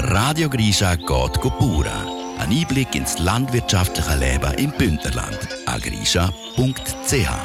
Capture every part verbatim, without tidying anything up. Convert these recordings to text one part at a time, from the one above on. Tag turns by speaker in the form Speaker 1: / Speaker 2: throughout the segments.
Speaker 1: Radio Grisha geht Pura. Ein Einblick ins landwirtschaftliche Leben im Bündnerland. agrisha punkt c h.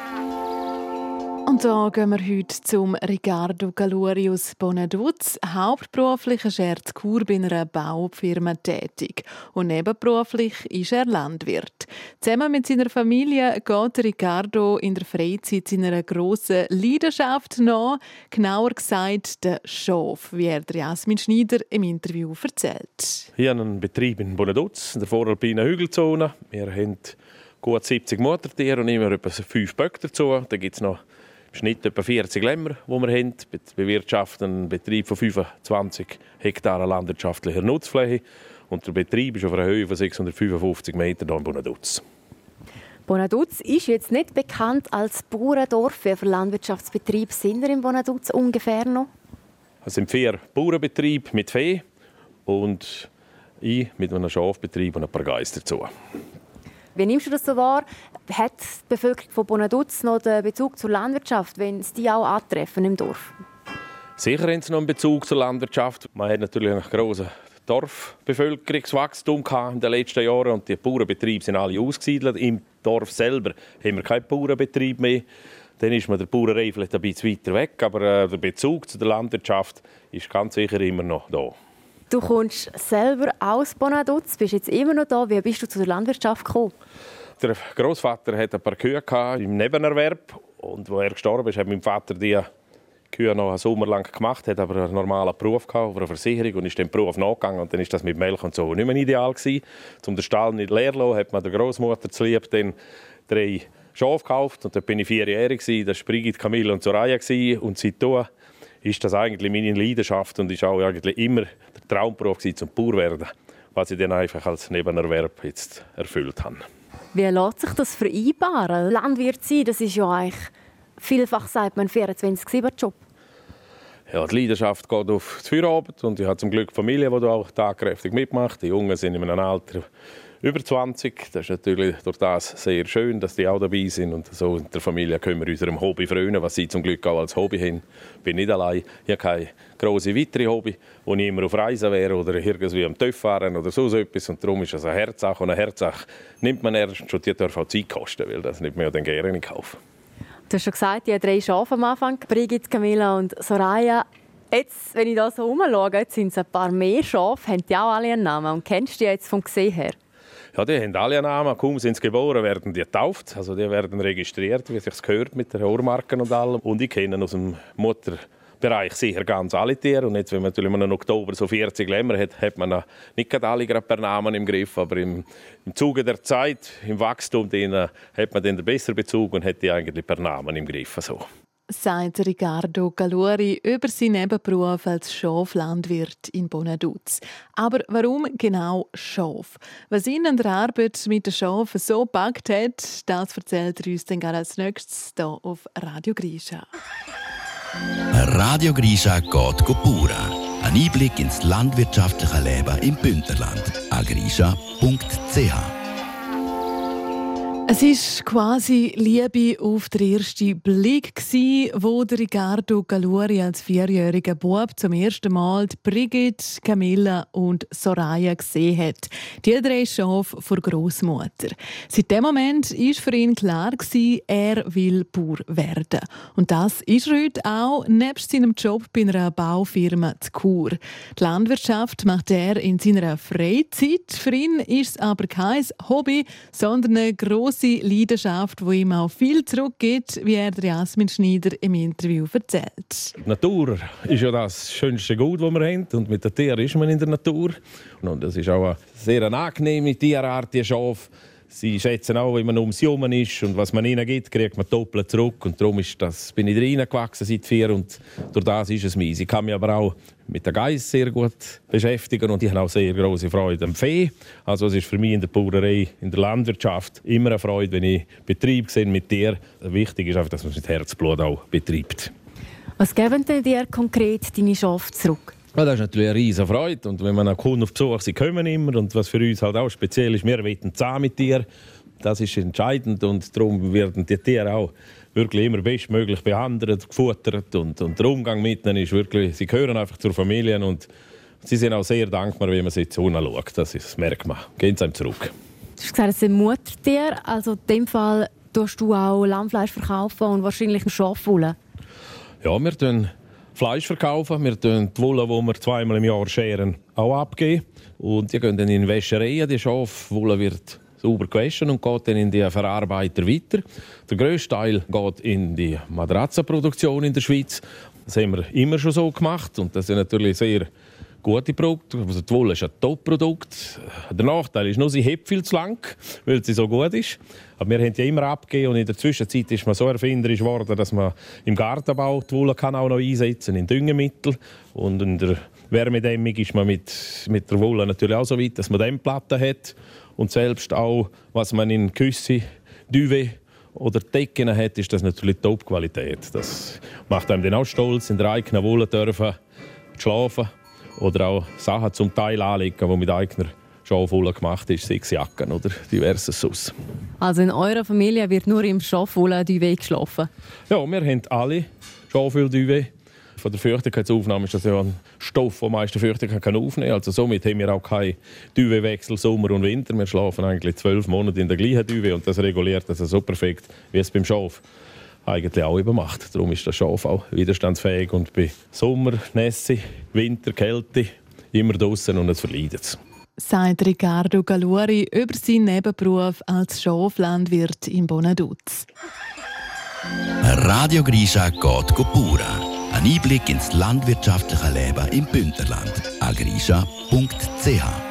Speaker 2: Und da gehen wir heute zum Ricardo Galuri aus Bonaduz. Hauptberuflich ist er in Chur bei einer Baufirma tätig. Und nebenberuflich ist er Landwirt. Zusammen mit seiner Familie geht Ricardo in der Freizeit seiner grossen Leidenschaft nach. Genauer gesagt, der Schaf, wie er Jasmin Schneider im Interview erzählt.
Speaker 3: Hier einen Betrieb in Bonaduz, in der voralpinen Hügelzone. Wir haben gut siebzig Muttertiere und immer etwa fünf Böcke dazu. Da gibt es noch im Schnitt etwa vierzig Lämmer, die wir haben. Wir bewirtschaften einen Betrieb von fünfundzwanzig Hektar landwirtschaftlicher Nutzfläche. Und der Betrieb ist auf einer Höhe von sechshundertfünfundfünfzig Metern hier in Bonaduz.
Speaker 4: Bonaduz ist jetzt nicht bekannt als Bauerndorf. Wie viele Landwirtschaftsbetriebe sind wir in Bonaduz ungefähr noch?
Speaker 3: Es sind vier Bauernbetriebe mit Vieh und ich mit einem Schafbetrieb und ein paar Geister dazu.
Speaker 4: Wie nimmst du das so wahr? Hat die Bevölkerung von Bonaduz noch den Bezug zur Landwirtschaft, wenn sie die auch antreffen im Dorf?
Speaker 3: Sicher haben sie noch einen Bezug zur Landwirtschaft. Man hat natürlich einen grossen Dorfbevölkerungswachstum in den letzten Jahren und die Bauernbetriebe sind alle ausgesiedelt. Im Dorf selber haben wir keinen Bauernbetrieb mehr. Dann ist man der Bauerei vielleicht ein bisschen weiter weg, aber äh, der Bezug zu der Landwirtschaft ist ganz sicher immer noch da.
Speaker 4: Du kommst selber aus Bonaduz, bist jetzt immer noch da. Wie bist du zu der Landwirtschaft gekommen?
Speaker 3: Der Großvater hatte ein paar Kühe im Nebenerwerb und als er gestorben ist, hat mein Vater die Kühe noch einen Sommer lang gemacht, hat aber einen normalen Beruf gehabt, eine Versicherung und ist dem Beruf nachgegangen und dann ist das mit Milch und so nicht mehr ideal gewesen. Um den Stall nicht leer zu lassen, hat man der Großmutter zu lieb dann drei Schafe gekauft und da bin ich vierjährig gewesen. Das war Brigitte, Camille und Soraya und seitdem ist das eigentlich meine Leidenschaft und ist auch eigentlich immer der Traumberuf gewesen, zum Bauer werden, was ich dann einfach als Nebenerwerb jetzt erfüllt habe.
Speaker 4: Wie lässt sich das vereinbaren? Landwirt sein, das ist ja eigentlich, vielfach sagt man, vierundzwanzig sieben Job.
Speaker 3: Ja, die Leidenschaft geht auf die Feierabend und ich habe zum Glück Familie, die da auch tagkräftig mitmacht. Die Jungen sind in einem Alter über zwanzig. Das ist natürlich durch das sehr schön, dass die auch dabei sind. Und so in der Familie können wir unserem Hobby frönen, was sie zum Glück auch als Hobby haben. Ich bin nicht allein. Ich habe keine grosse weitere Hobby, wo ich immer auf Reisen wäre oder irgendwie am TÜV fahren oder so etwas. Und darum ist das eine Herzsache. Und eine Herzsache nimmt man erst, schon die darf auch Zeit kosten, weil das nicht mehr dann gerne kaufen.
Speaker 4: Du hast schon gesagt, ich habe drei Schafe am Anfang. Brigitte, Camilla und Soraya. Jetzt, wenn ich da so rumschaue, jetzt sind es ein paar mehr Schafe. Haben die auch alle einen Namen? Und kennst du die jetzt vom Gesehen her?
Speaker 3: Ja, die haben alle einen Namen. Kaum sind sie geboren, werden die getauft. Also die werden registriert, wie sich gehört, mit den Ohrmarken und allem. Und ich kenne aus dem Mutterbereich sicher ganz alle Tiere. Und jetzt, wenn man natürlich im Oktober so vierzig Lämmer hat, hat man nicht alle gerade per Namen im Griff. Aber im, im Zuge der Zeit, im Wachstum, den, hat man dann den besseren Bezug und hat die eigentlich per Namen im Griff. So.
Speaker 2: Sagt Ricardo Galuri über seinen Nebenberuf als Schaflandwirt in Bonaduz. Aber warum genau Schaf? Was ihn an der Arbeit mit den Schafen so gepackt hat, das erzählt er uns dann als nächstes hier auf Radio Grisha.
Speaker 1: Radio Grisha geht Pura. Ein Einblick ins landwirtschaftliche Leben im Bündnerland. agrisha punkt c h.
Speaker 2: Es war quasi Liebe auf den ersten Blick, wo der Ricardo Galuri als vierjähriger Bub zum ersten Mal die Brigitte, Camilla und Soraya gesehen hat. Die drei Schafe vor Großmutter. Seit dem Moment war für ihn klar, er will Bauer werden. Und das ist er heute auch, nebst seinem Job bei einer Baufirma zu Chur. Die Landwirtschaft macht er in seiner Freizeit. Für ihn ist es aber kein Hobby, sondern eine grosse Leidenschaft, die ihm auch viel zurückgibt, wie er Jasmin Schneider im Interview erzählt.
Speaker 3: Die Natur ist ja das schönste Gut, das wir haben. Und mit den Tieren ist man in der Natur. Und das ist auch eine sehr angenehme Tierart, die Schafe. Sie schätzen auch, wie man um sie herum ist und was man ihnen gibt, kriegt man doppelt zurück. Und darum ist das, bin ich reingewachsen seit vier und durch das ist es meins. Ich kann mich aber auch mit den Geiss sehr gut beschäftigen und ich habe auch sehr große Freude am Vieh. Also es ist für mich in der Bauerei, in der Landwirtschaft immer eine Freude, wenn ich Betrieb sehe mit Tieren. Wichtig ist einfach, dass man es mit Herzblut auch betreibt.
Speaker 4: Was geben denn dir konkret deine Schafe zurück?
Speaker 3: Ja, das ist natürlich eine riesige Freude. Und wenn man einen Kunden auf Besuch, sie kommen immer. Und was für uns halt auch speziell ist, wir wollen zusammen mit dir. Das ist entscheidend. Und darum werden die Tiere auch wirklich immer bestmöglich behandelt, gefuttert. Und, und der Umgang mit ihnen ist wirklich, sie gehören einfach zur Familie. Und Sie sind auch sehr dankbar, wenn man sie zu unten schaut. Das, ist, das merkt man. Gehen sie einem zurück.
Speaker 4: Du hast gesagt, es sind Muttertiere. Also in dem Fall tust du auch Lammfleisch verkaufen und wahrscheinlich Schafwolle.
Speaker 3: Ja, wir verkaufen Fleisch verkaufen. Wir tun die Wolle, die wir zweimal im Jahr scheren, auch abgeben. Und die gehen dann in Wäschereien. Die Schafwolle wird sauber gewaschen und geht dann in die Verarbeiter weiter. Der grösste Teil geht in die Matratzenproduktion in der Schweiz. Das haben wir immer schon so gemacht und das sind natürlich sehr gute Produkte. Also die Wolle ist ein Top-Produkt. Der Nachteil ist nur, sie hebt viel zu lang, weil sie so gut ist. Aber wir haben die immer abgegeben und in der Zwischenzeit ist man so erfinderisch geworden, dass man im Gartenbau die Wolle kann auch noch einsetzen in Düngemittel. Und in der Wärmedämmung ist man mit, mit der Wolle natürlich auch so weit, dass man Dämmplatten hat. Und selbst auch, was man in Küsse, Duvet oder Decken hat, ist das natürlich Top-Qualität. Das macht einem dann auch stolz, in der eigenen Wolle dürfen schlafen oder auch Sachen zum Teil anlegen, die mit eigener Schafwolle gemacht ist, sechs Jacken oder diverses sonst.
Speaker 4: Also in eurer Familie wird nur im Schafwolle-Duvet geschlafen?
Speaker 3: Ja, wir haben alle Schafwolle-Duvet. Von der Feuchtigkeitsaufnahme ist das ja ein Stoff, der meiste Feuchtigkeit aufnehmen kann. Also somit haben wir auch keinen Duvetwechsel Sommer und Winter. Wir schlafen eigentlich zwölf Monate in der gleichen Duvet und das reguliert das so perfekt, wie es beim Schaf eigentlich auch eben macht. Darum ist das Schaf auch widerstandsfähig und bei Sommer, Nässe, Winter, Kälte immer draußen und es verleidet es.
Speaker 2: Sagt Riccardo Galuri über seinen Nebenberuf als Schaflandwirt in Bonaduz.
Speaker 1: Radio Grisha geht pura. Ein Einblick ins landwirtschaftliche Leben im Bündnerland. agrisha punkt c h